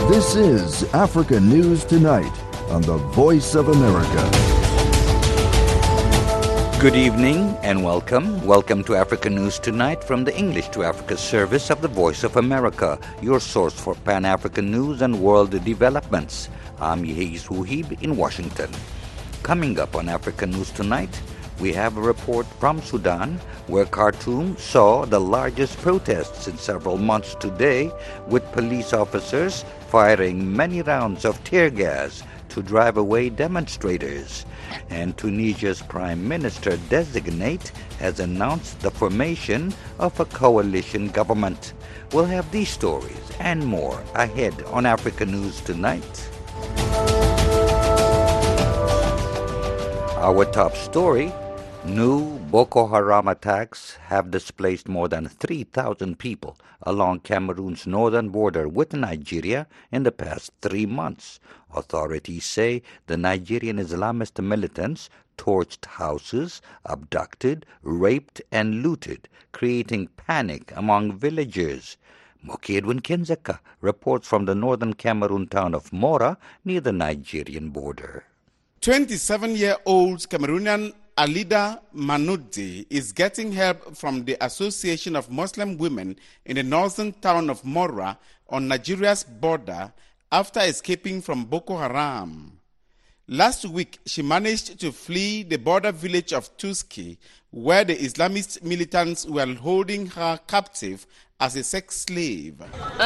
This is Africa News Tonight on the Voice of America. Good evening and welcome. Welcome to Africa News Tonight from the English to Africa service of the Voice of America, your source for Pan-African news and world developments. I'm Yehiz Wuhib in Washington. Coming up on Africa News Tonight, we have a report from Sudan, where Khartoum saw the largest protests in several months today, with police officers firing many rounds of tear gas to drive away demonstrators. And Tunisia's Prime Minister-designate has announced the formation of a coalition government. We'll have these stories and more ahead on Africa News Tonight. Our top story: new Boko Haram attacks have displaced more than 3,000 people along Cameroon's northern border with Nigeria in the past 3 months. Authorities say the Nigerian Islamist militants torched houses, abducted, raped, and looted, creating panic among villagers. Moki Edwin Kenzeka reports from the northern Cameroon town of Mora near the Nigerian border. 27-year-old Cameroonian Alida Manoudi is getting help from the Association of Muslim Women in the northern town of Mora on Nigeria's border after escaping from Boko Haram. Last week, she managed to flee the border village of Tuski, where the Islamist militants were holding her captive as a sex slave.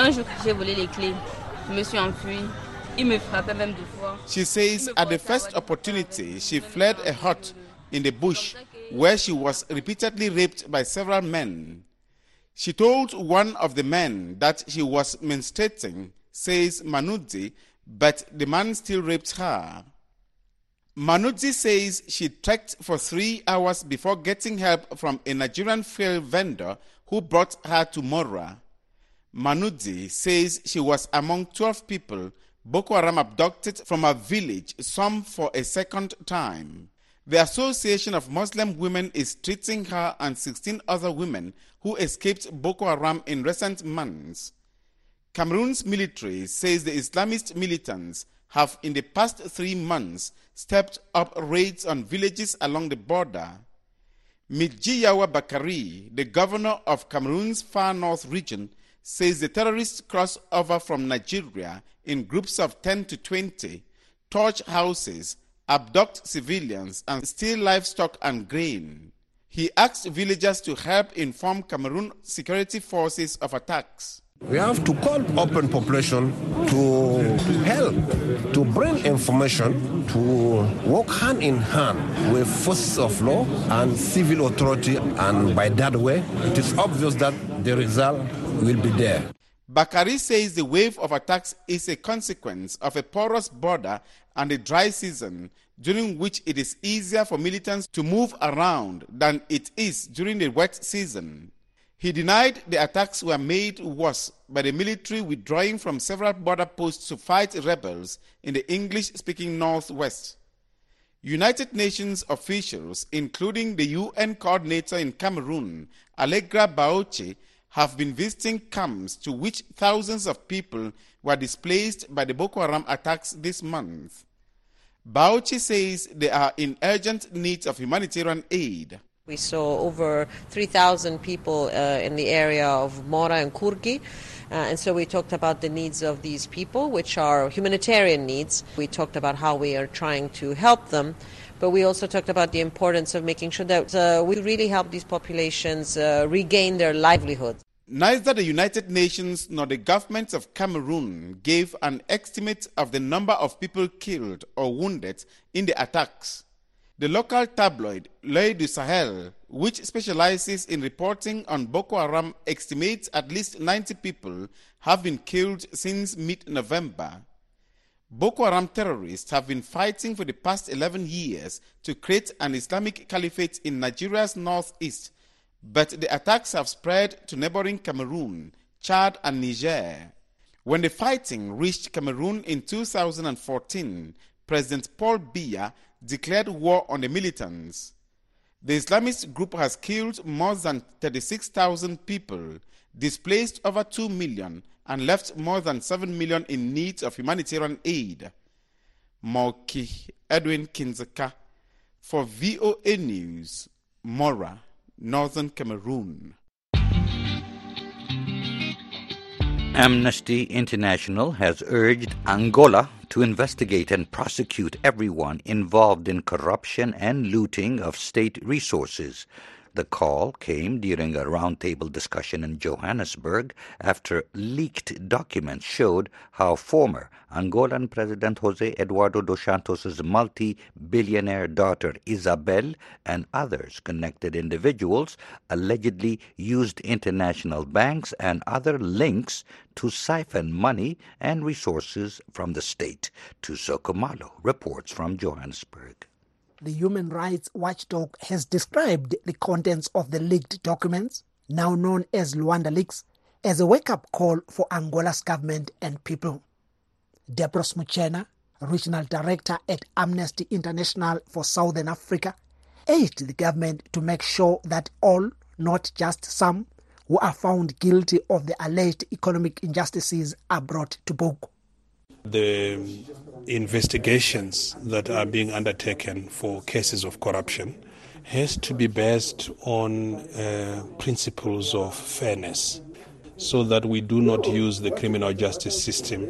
She says at the first opportunity, she fled a hut in the bush where she was repeatedly raped by several men. She told one of the men that she was menstruating, says Manoudi, but the man still raped her. Manoudi says she trekked for 3 hours before getting help from a Nigerian fuel vendor who brought her to Mora. Manoudi says she was among 12 people Boko Haram abducted from a village, some for a second time. The Association of Muslim Women is treating her and 16 other women who escaped Boko Haram in recent months. Cameroon's military says the Islamist militants have in the past 3 months stepped up raids on villages along the border. Midjiyawa Bakari, the governor of Cameroon's far north region, says the terrorists cross over from Nigeria in groups of 10 to 20, torch houses, abduct civilians, and steal livestock and grain. He asked villagers to help inform Cameroon security forces of attacks. We have to call open population to help, to bring information, to work hand in hand with forces of law and civil authority, and by that way, it is obvious that the result will be there. Bakari says the wave of attacks is a consequence of a porous border and a dry season, during which it is easier for militants to move around than it is during the wet season. He denied the attacks were made worse by the military withdrawing from several border posts to fight rebels in the English-speaking Northwest. United Nations officials, including the UN coordinator in Cameroon, Allegra Baoche, have been visiting camps to which thousands of people were displaced by the Boko Haram attacks this month. Baoche says they are in urgent need of humanitarian aid. We saw over 3,000 people in the area of Mora and Kurgi, and so we talked about the needs of these people, which are humanitarian needs. We talked about how we are trying to help them, but we also talked about the importance of making sure that we really help these populations regain their livelihood. Neither the United Nations nor the government of Cameroon gave an estimate of the number of people killed or wounded in the attacks. The local tabloid L'Oeil du Sahel, which specializes in reporting on Boko Haram, estimates at least 90 people have been killed since mid-November. Boko Haram terrorists have been fighting for the past 11 years to create an Islamic caliphate in Nigeria's northeast, but the attacks have spread to neighboring Cameroon, Chad, and Niger. When the fighting reached Cameroon in 2014, President Paul Biya declared war on the militants. The Islamist group has killed more than 36,000 people, displaced over 2 million, and left more than 7 million in need of humanitarian aid. Moki Edwin Kinzeka for VOA News, Mora, Northern Cameroon. Amnesty International has urged Angola to investigate and prosecute everyone involved in corruption and looting of state resources. The call came during a roundtable discussion in Johannesburg after leaked documents showed how former Angolan President José Eduardo dos Santos' multi-billionaire daughter Isabel and others connected individuals allegedly used international banks and other links to siphon money and resources from the state. Tuso Malo reports from Johannesburg. The Human Rights Watchdog has described the contents of the leaked documents, now known as Luanda Leaks, as a wake-up call for Angola's government and people. Debros Muchena, Regional Director at Amnesty International for Southern Africa, urged the government to make sure that all, not just some, who are found guilty of the alleged economic injustices are brought to book. The investigations that are being undertaken for cases of corruption has to be based on principles of fairness, so that we do not use the criminal justice system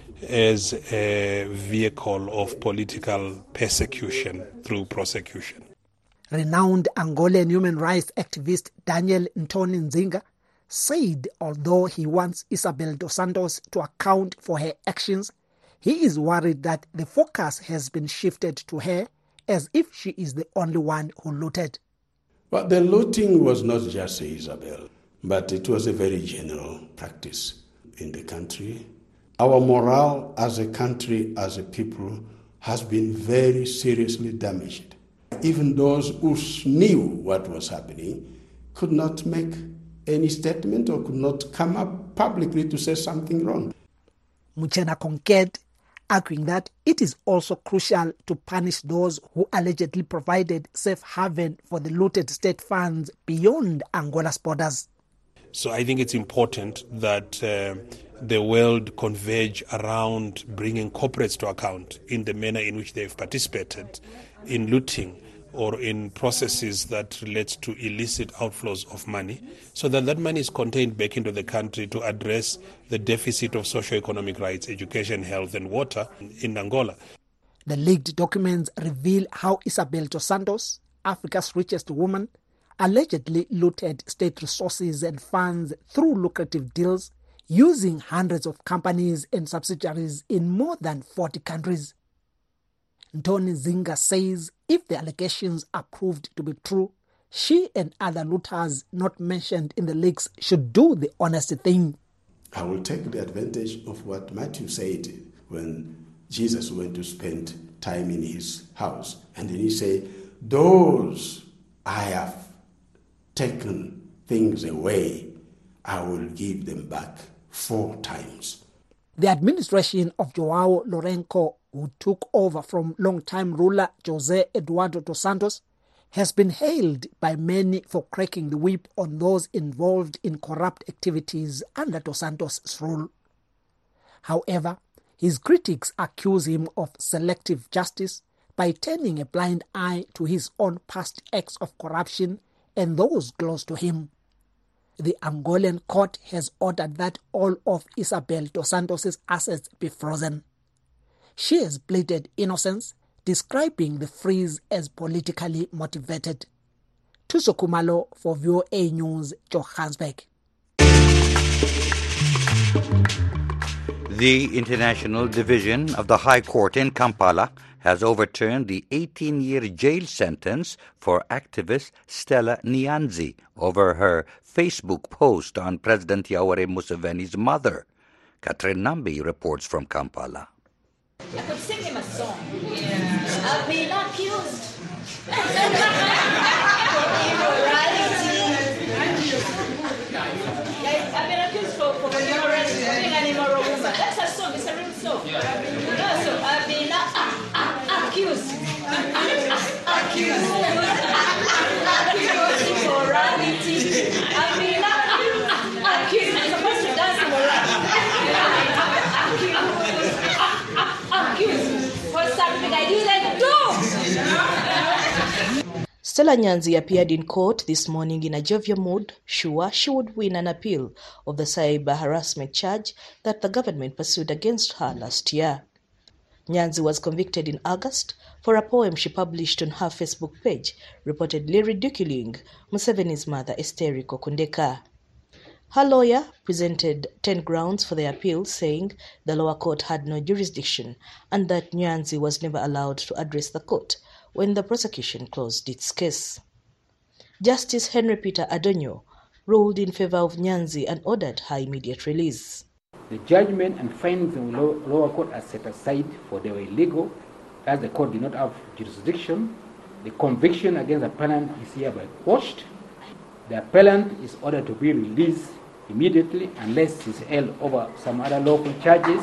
as a vehicle of political persecution through prosecution. Renowned Angolan human rights activist Daniel Ntoni Nzinga said although he wants Isabel dos Santos to account for her actions, he is worried that the focus has been shifted to her as if she is the only one who looted. But the looting was not just Isabel, but it was a very general practice in the country. Our morale as a country, as a people, has been very seriously damaged. Even those who knew what was happening could not make any statement or could not come up publicly to say something wrong. Muchena concurred, arguing that it is also crucial to punish those who allegedly provided safe haven for the looted state funds beyond Angola's borders. So I think it's important that the world converge around bringing corporates to account in the manner in which they've participated in looting or in processes that relate to illicit outflows of money, so that that money is contained back into the country to address the deficit of socio-economic rights, education, health and water in Angola. The leaked documents reveal how Isabel dos Santos, Africa's richest woman, allegedly looted state resources and funds through lucrative deals using hundreds of companies and subsidiaries in more than 40 countries. Ntoni Nzinga says if the allegations are proved to be true, she and other looters not mentioned in the leaks should do the honest thing. I will take the advantage of what Matthew said when Jesus went to spend time in his house. And then he said, those I have taken things away, I will give them back 4 times. The administration of João Lourenço, who took over from long-time ruler José Eduardo dos Santos, has been hailed by many for cracking the whip on those involved in corrupt activities under dos Santos' rule. However, his critics accuse him of selective justice by turning a blind eye to his own past acts of corruption and those close to him. The Angolan court has ordered that all of Isabel dos Santos' assets be frozen. She has pleaded innocence, describing the freeze as politically motivated. Tuso Kumalo for VOA News, Johannesburg. The International Division of the High Court in Kampala has overturned the 18-year jail sentence for activist Stella Nyanzi over her Facebook post on President Yoweri Museveni's mother. Catherine Nambi reports from Kampala. I could sing him a song. I've been accused. I've been accused for immorality, for being an immoral woman. That's a song, it's a real song. No, so I've been accused. Accused. Immorality. I've been accused. Stella Nyanzi appeared in court this morning in a jovial mood, sure she would win an appeal of the cyber harassment charge that the government pursued against her last year. Nyanzi was convicted in August for a poem she published on her Facebook page, reportedly ridiculing Museveni's mother, Esther Kokundeka. Her lawyer presented 10 grounds for the appeal, saying the lower court had no jurisdiction and that Nyanzi was never allowed to address the court when the prosecution closed its case. Justice Henry Peter Adonyo ruled in favor of Nyanzi and ordered her immediate release. The judgment and findings of the lower court are set aside for they were illegal, as the court did not have jurisdiction. The conviction against the appellant is hereby quashed. The appellant is ordered to be released immediately unless he's held over some other lawful charges.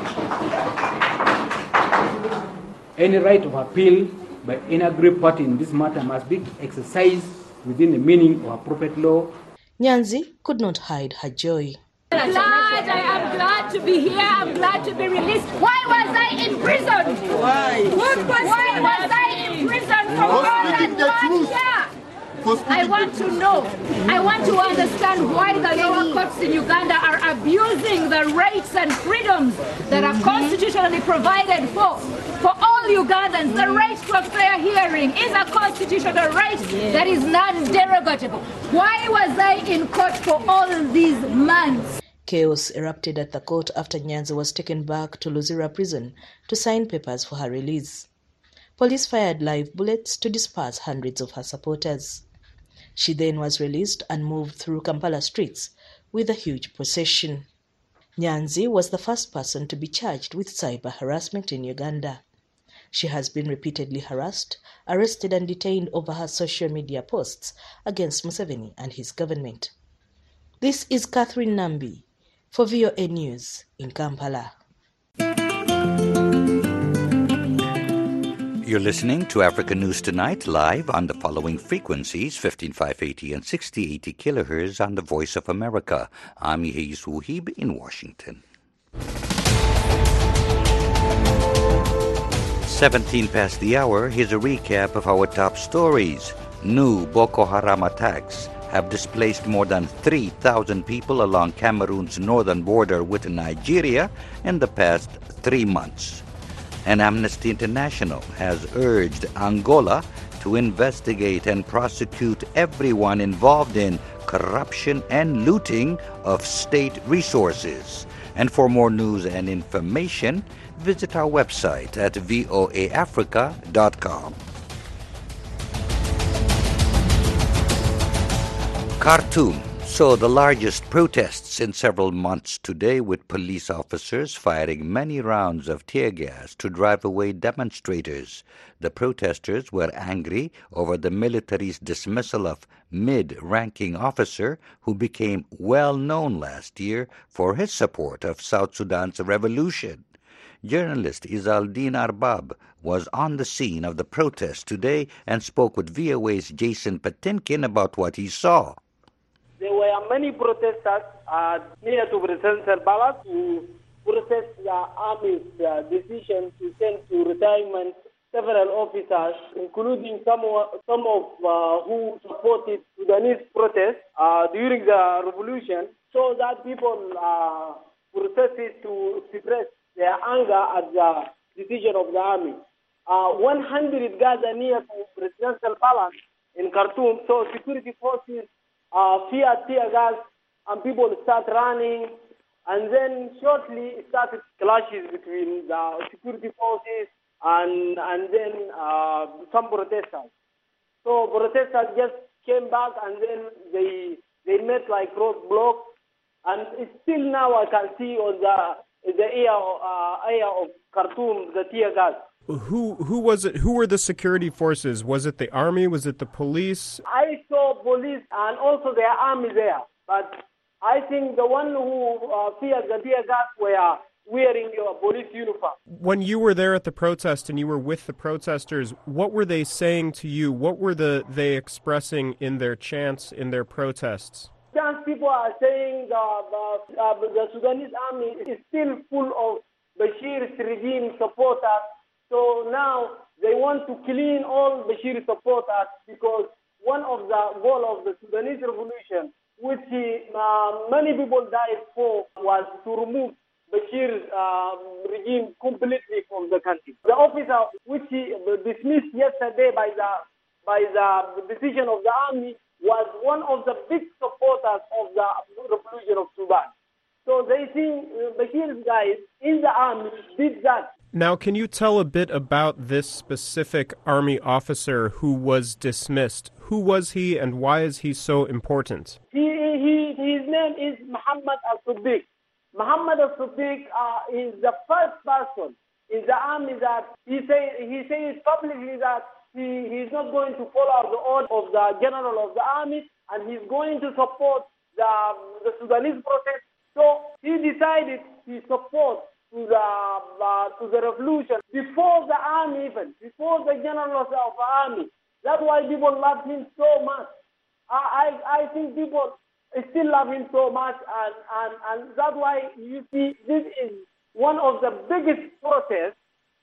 Any right of appeal by any aggrieved party in this matter must be exercised within the meaning of appropriate law. Nyanzi could not hide her joy. I am glad to be here. I'm glad to be released. Why was I in prison? Why was I in prison for more than 1 year? I want to know. I want to understand why the lower courts in Uganda are abusing the rights and freedoms that are constitutionally provided for all Ugandans. The right to a fair hearing is a constitutional right that is non-derogable. Why was I in court for all these months? Chaos erupted at the court after Nyanzi was taken back to Luzira prison to sign papers for her release. Police fired live bullets to disperse hundreds of her supporters. She then was released and moved through Kampala streets with a huge procession. Nyanzi was the first person to be charged with cyber harassment in Uganda. She has been repeatedly harassed, arrested and detained over her social media posts against Museveni and his government. This is Catherine Nambi for VOA News in Kampala. You're listening to Africa News Tonight live on the following frequencies, 15580 and 6080 kilohertz on the Voice of America. I'm Yehis Wuhib in Washington. 17 past the hour, here's a recap of our top stories. New Boko Haram attacks have displaced more than 3,000 people along Cameroon's northern border with Nigeria in the past 3 months. And Amnesty International has urged Angola to investigate and prosecute everyone involved in corruption and looting of state resources. And for more news and information, visit our website at voaafrica.com. Khartoum saw the largest protests in several months today, with police officers firing many rounds of tear gas to drive away demonstrators. The protesters were angry over the military's dismissal of mid-ranking officer who became well known last year for his support of South Sudan's revolution. Journalist Izaldin Arbab was on the scene of the protest today and spoke with VOA's Jason Patinkin about what he saw. There were many protesters near to Presidential Palace who protest the army's decision to send to retirement several officers, including some of who supported Sudanese protests during the revolution, so that people protested to express their anger at the decision of the army. 100 gathered near to Presidential Palace in Khartoum, so security forces feared tear gas, and people start running, and then shortly it started clashes between the security forces and then some protesters. So protesters just came back, and then they met like roadblocks, and it's still now I can see on the area of Khartoum the tear gas. Who was it? Who were the security forces? Was it the army? Was it the police? I saw police and also the army there, but I think the one who feared the tear gas were wearing your police uniform. When you were there at the protest and you were with the protesters, what were they saying to you? What were they expressing in their chants, in their protests? People are saying the Sudanese army is still full of Bashir's regime supporters. So now they want to clean all Bashir supporters because one of the goals of the Sudanese revolution, which many people died for, was to remove Bashir's regime completely from the country. The officer, which he dismissed yesterday by the decision of the army, was one of the big supporters of the revolution of Sudan. So they think Bashir's guys in the army did that. Now, can you tell a bit about this specific army officer who was dismissed? Who was he and why is he so important? His name is Muhammad al-Siddiq. Muhammad al-Siddiq is the first person in the army that he says publicly that he is not going to follow the order of the general of the army and he's going to support the Sudanese protest. So he decided he supports to the revolution before the army even, before the generals of the army. That's why people love him so much. I think people still love him so much, and that's why you see this is one of the biggest protests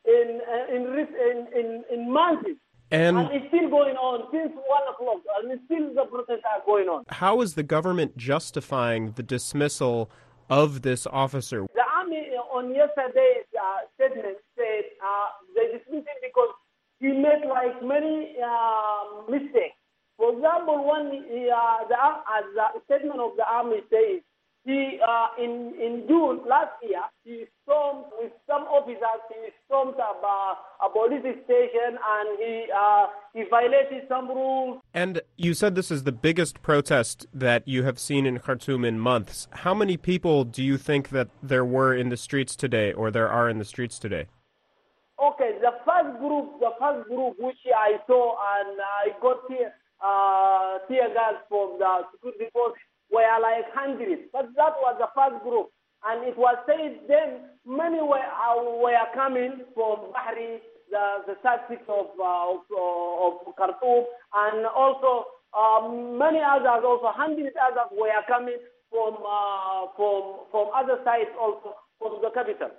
in months. And it's still going on since 1 o'clock, and still the protests are going on. How is the government justifying the dismissal of this officer? The army on yesterday's statement said they dismissed him because he made like many mistakes. For example, the statement of the army says he in June last year he stormed with some officers. He stormed a police station and he violated some rules. And you said this is the biggest protest that you have seen in Khartoum in months. How many people do you think that there were in the streets today, or there are in the streets today? Okay, the first group which I saw and I got tear gas from the security force were like 100, but that was the first group. And it was said then many were coming from Bahri, the south of Khartoum, and also many others, also 100 others were coming from other sides also from the capital.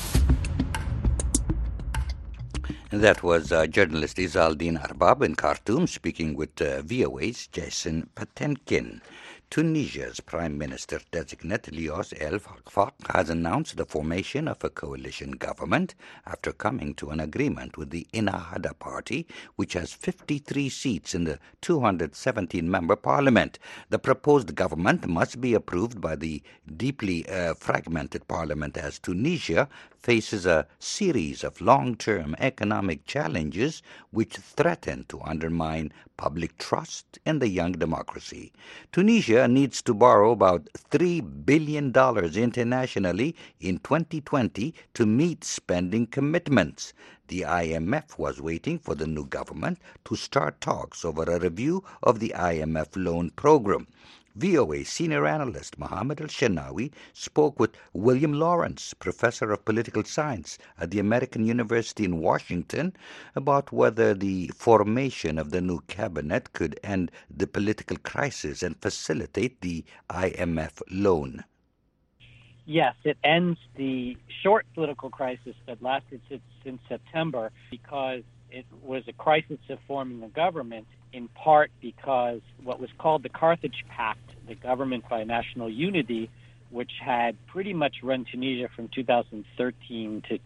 That was journalist Izaldin Arbab in Khartoum speaking with VOA's Jason Patenkin. Tunisia's Prime Minister-designate Lios El Fakhfakh has announced the formation of a coalition government after coming to an agreement with the Ennahda party, which has 53 seats in the 217-member parliament. The proposed government must be approved by the deeply fragmented parliament as Tunisia faces a series of long-term economic challenges which threaten to undermine public trust in the young democracy. Tunisia needs to borrow about $3 billion internationally in 2020 to meet spending commitments. The IMF was waiting for the new government to start talks over a review of the IMF loan program. VOA senior analyst Mohammed Al-Shanawi spoke with William Lawrence, professor of political science at the American University in Washington, about whether the formation of the new cabinet could end the political crisis and facilitate the IMF loan. Yes, it ends the short political crisis that lasted since September because it was a crisis of forming a government, in part because what was called the Carthage Pact, the government by national unity, which had pretty much run Tunisia from 2013 to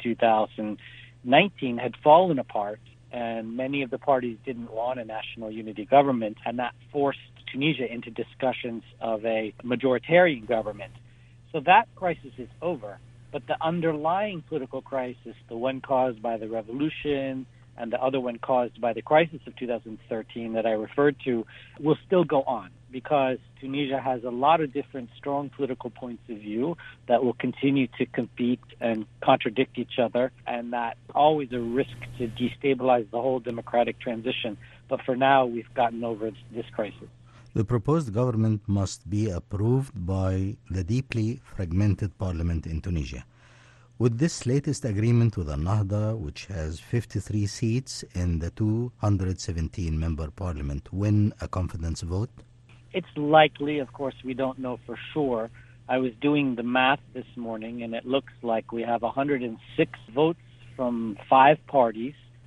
2019, had fallen apart, and many of the parties didn't want a national unity government, and that forced Tunisia into discussions of a majoritarian government. So that crisis is over, but the underlying political crisis, the one caused by the revolution and the other one caused by the crisis of 2013 that I referred to, will still go on because Tunisia has a lot of different strong political points of view that will continue to compete and contradict each other, and that's always a risk to destabilize the whole democratic transition. But for now, we've gotten over this crisis. The proposed government must be approved by the deeply fragmented parliament in Tunisia. Would this latest agreement with Ennahda, which has 53 seats in the 217-member parliament, win a confidence vote? It's likely. Of course, we don't know for sure. I was doing the math this morning, and it looks like we have 106 votes from 5 parties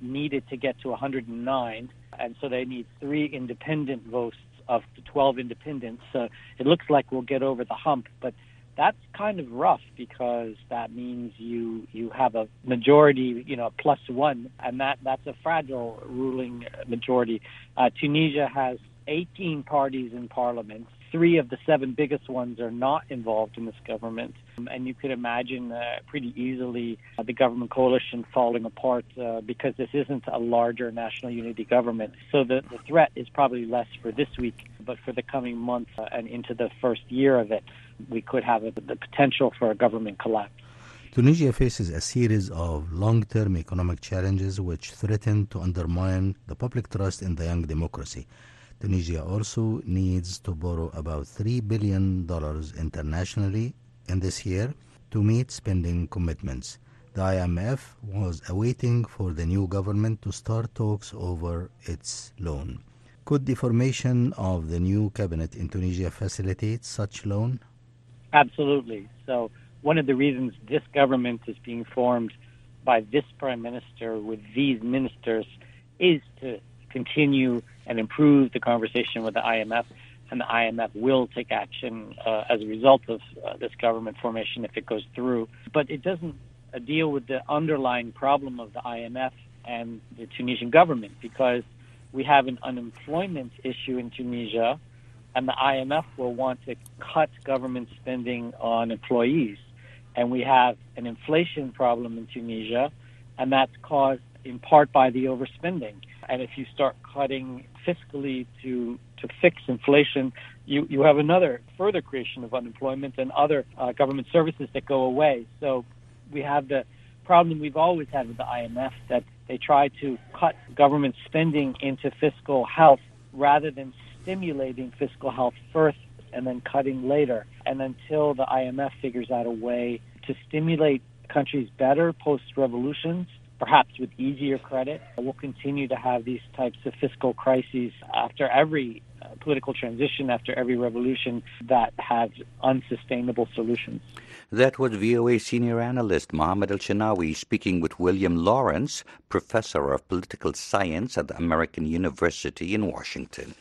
needed to get to 109, and so they need 3 independent votes of the 12 independents. So it looks like we'll get over the hump, but that's kind of rough because that means you have a majority, +1, and that's a fragile ruling majority. Tunisia has 18 parties in parliament. 3 of the 7 biggest ones are not involved in this government. And you could imagine pretty easily the government coalition falling apart because this isn't a larger national unity government. So the threat is probably less for this week, but for the coming months and into the first year of it, we could have the potential for a government collapse. Tunisia faces a series of long-term economic challenges which threaten to undermine the public trust in the young democracy. Tunisia also needs to borrow about $3 billion internationally in this year to meet spending commitments. The IMF was awaiting for the new government to start talks over its loan. Could the formation of the new cabinet in Tunisia facilitate such loan? Absolutely. So one of the reasons this government is being formed by this prime minister with these ministers is to continue and improve the conversation with the IMF, and the IMF will take action as a result of this government formation if it goes through. But it doesn't deal with the underlying problem of the IMF and the Tunisian government, because we have an unemployment issue in Tunisia, and the IMF will want to cut government spending on employees. And we have an inflation problem in Tunisia, and that's caused in part by the overspending. And if you start cutting fiscally to fix inflation, you have another further creation of unemployment and other government services that go away. So we have the problem we've always had with the IMF, that they try to cut government spending into fiscal health rather than stimulating fiscal health first and then cutting later. And until the IMF figures out a way to stimulate countries better post-revolutions, perhaps with easier credit, we'll continue to have these types of fiscal crises after every political transition, after every revolution, that have unsustainable solutions. That was VOA senior analyst Mohammed El-Shenawi speaking with William Lawrence, professor of political science at the American University in Washington.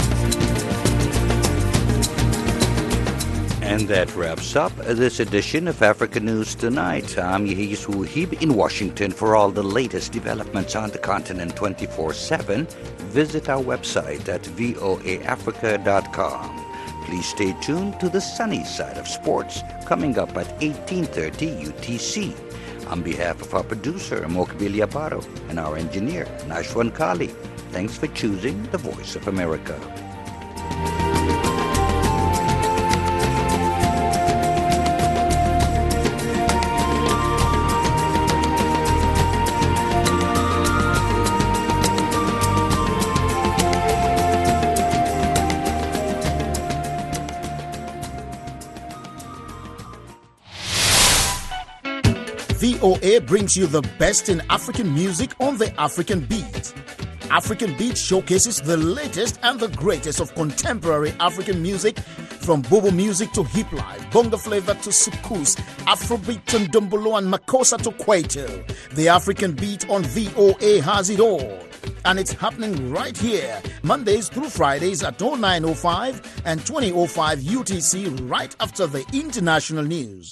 And that wraps up this edition of Africa News Tonight. I'm Yehis Wuhib in Washington. For all the latest developments on the continent 24/7, visit our website at voaafrica.com. Please stay tuned to the sunny side of sports, coming up at 18:30 UTC. On behalf of our producer, Mokbili Abaro, and our engineer, Nashwan Kali, thanks for choosing the Voice of America. VOA brings you the best in African music on the African Beat. African Beat showcases the latest and the greatest of contemporary African music, from Bobo music to hip life, bongo flavor to soukous, Afrobeat to ndombolo and makossa to kwaito. The African Beat on VOA has it all. And it's happening right here, Mondays through Fridays at 09:05 and 20:05 UTC, right after the international news.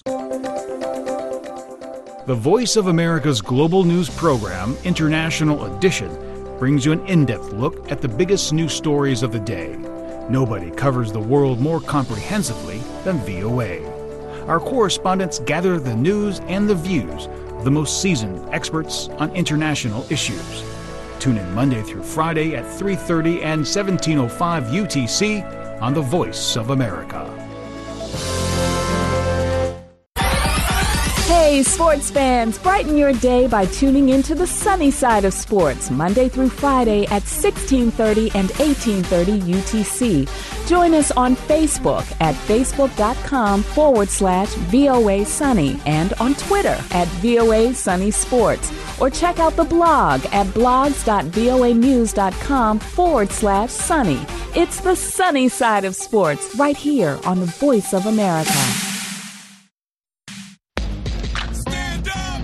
The Voice of America's global news program, International Edition, brings you an in-depth look at the biggest news stories of the day. Nobody covers the world more comprehensively than VOA. Our correspondents gather the news and the views of the most seasoned experts on international issues. Tune in Monday through Friday at 3:30 and 17:05 UTC on The Voice of America. Hey, sports fans, brighten your day by tuning into the sunny side of sports, Monday through Friday at 16:30 and 18:30 UTC. Join us on Facebook at facebook.com/VOA Sunny and on Twitter at VOA Sunny Sports. Or check out the blog at blogs.voanews.com/sunny. It's the sunny side of sports right here on the Voice of America.